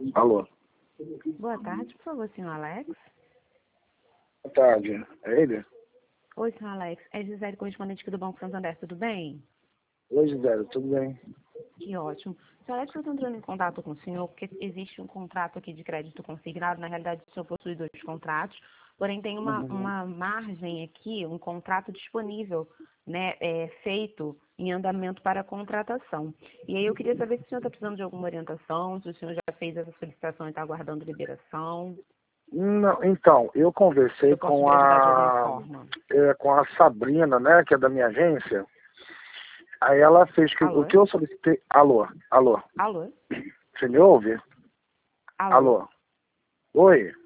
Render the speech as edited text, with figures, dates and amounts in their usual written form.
Alô. Boa tarde, por favor, senhor Alex. Boa tarde. É ele? Oi, senhor Alex. É Gisele, correspondente aqui do Banco Santander, tudo bem? Oi, Gisele, tudo bem? Que ótimo. Senhor Alex, eu estou entrando em contato com o senhor porque existe um contrato aqui de crédito consignado. Na realidade, o senhor possui dois contratos, porém tem uma margem aqui, um contrato disponível, né, feito em andamento para contratação. E aí eu queria saber se o senhor está precisando de alguma orientação, se o senhor já fez essa solicitação e está aguardando liberação. Não, então, eu conversei Eu posso lhe ajudar de alguma forma. com a Sabrina, né, que é da minha agência. Aí ela fez que o Alô? que eu solicitei. Alô, alô. Alô? Você me ouve? Alô? Alô. Oi.